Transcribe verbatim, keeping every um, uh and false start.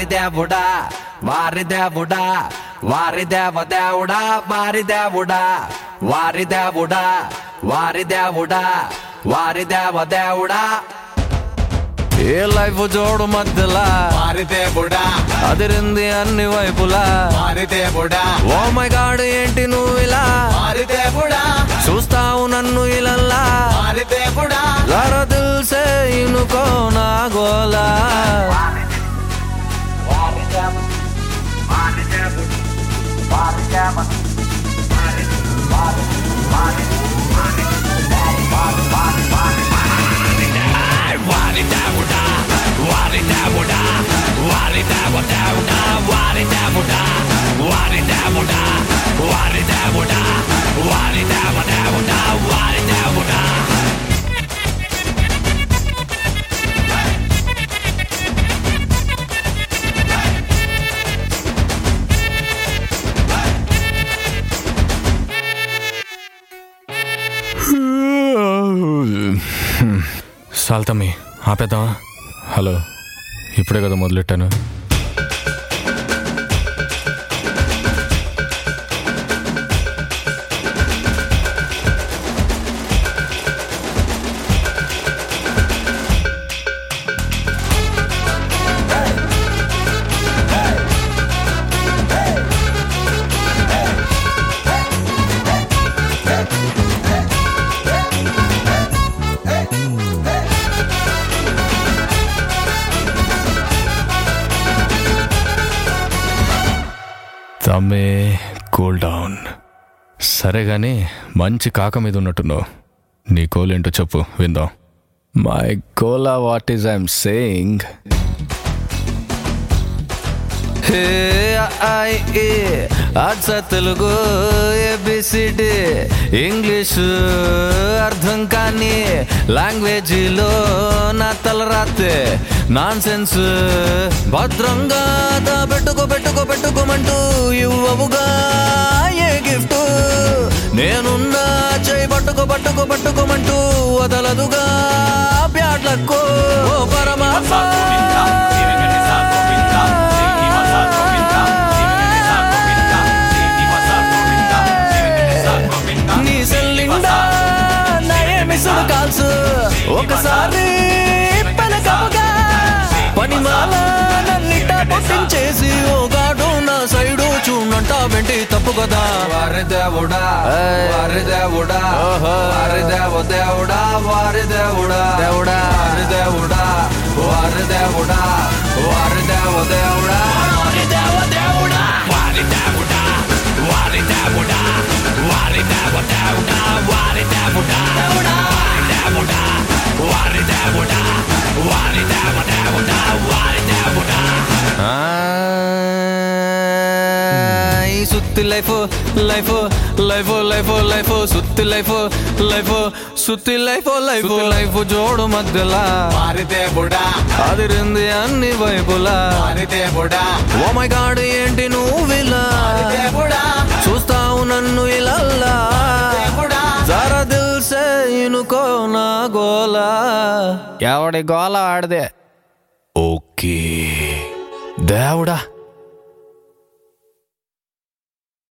వారి దేవుడా వారి దేవుడా వారి దేవ దేవుడా వారి దేవుడా వారి దేవుడా వారి దేవుడా వారి దేవ దేవుడా ఏ లైఫ్ జోడు మధ్యలా వారి దేవుడా అదిరింది అన్ని వైపులా వారి దేవుడా ఓ మై గాడ్ ఏంటి నువ్వు ఇలా వారి దేవుడా చూస్తావు నన్ను ఇలల్లా వారి దేవుడా జరా దిల్ సే ఇనుకో నా గోలా సాల్తమ్మి ఆపేద్దామా? హలో, ఇప్పుడే కదా మొదలెట్టాను. తమ్మే కూల్ డౌన్. సరే గాని మంచి కాక మీద ఉన్నట్టున్నావు. నీ కోల్ ఏంటో చెప్పు విందాం. మై కోలా what is I'm saying. Hey I a అచ్చ తెలుగు ఏబిసిడి ఇంగ్లీషు అర్థం కాని లాంగ్వేజీలో నా తలరాతే నాన్ సెన్స్ భద్రంగా పెట్టుకో పెట్టుకో పెట్టుకోమంటూ ఇవ్వవుగా ఏ గిఫ్ట్. నేనున్నా చేయి పట్టుకో పట్టుకో పట్టుకోమంటూ వదలదుగా బ్యాడ్లక్కో పరమాత్మ. నీ సెల్లిండా నా ఏమిసులు కాల్సు ఒకసారి పలకముగా పనిమాల నన్నిట పొట్టించేసి ఓ గాడు నా సైడు చూడంట వెంటి తప్పు కదా. వారి దేవుడా వారి దేవుడా వారి దేవ దేవుడా వారి దేవుడా దేవుడా వారి దేవుడా వారి దేవుడా వారి దేవ దేవుడా వారి దేవ దేవుడా వారి దేవుడా వారి దేవుడా వారి దేవ దేవుడా వారి దేవుడా వారి దేవుడా వారి దేవుడా వారి దేవ దేవుడా వారి దేవుడా. ఈ సుత్తి life life life life life సుత్తి లైఫ్ లైఫ్ సుత్తి లైఫ్ లైఫ్ లైఫ్ జోడు మధ్యలా వారి దేవుడా అదిరింది అన్ని వైపులా వారి దేవుడా ఓ మై గాడ్ ఏంటి నువ్విలా దేవుడా చూస్తావు నన్ను ఇలల్లా జరా దిల్ సే ఇనుకో నా గోలా. ఎవడి గోల ఆడదే. ఓకే దేవుడా.